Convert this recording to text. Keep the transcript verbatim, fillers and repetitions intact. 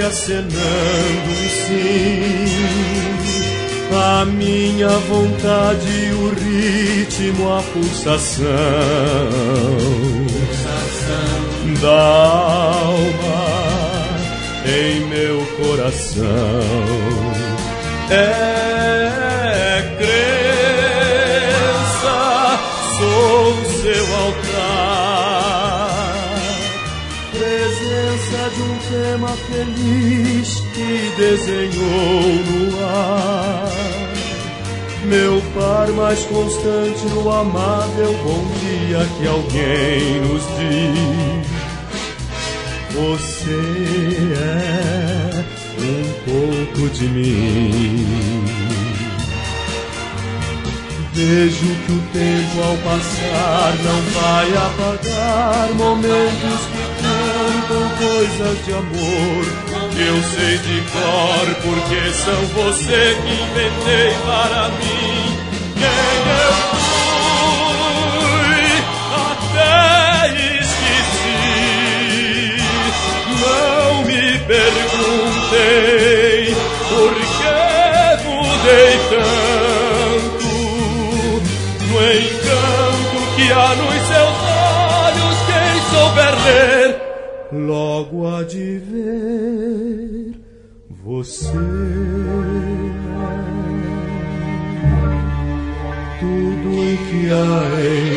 acenando um sim. A minha vontade, o ritmo, a pulsação, pulsação da alma em meu coração. É crença, sou seu altar, presença de um tema feliz que desenhou no ar, meu par mais constante no amável bom dia que alguém nos diz. Você é um pouco de mim. Vejo que o tempo ao passar não vai apagar momentos que contam coisas de amor que eu sei de cor, porque são você que inventei para mim. Quem eu fui até esqueci. Não me perguntei por que mudei tanto. No encanto que há nos seus olhos, quem souber ler logo há de ver. Você é tudo em que há em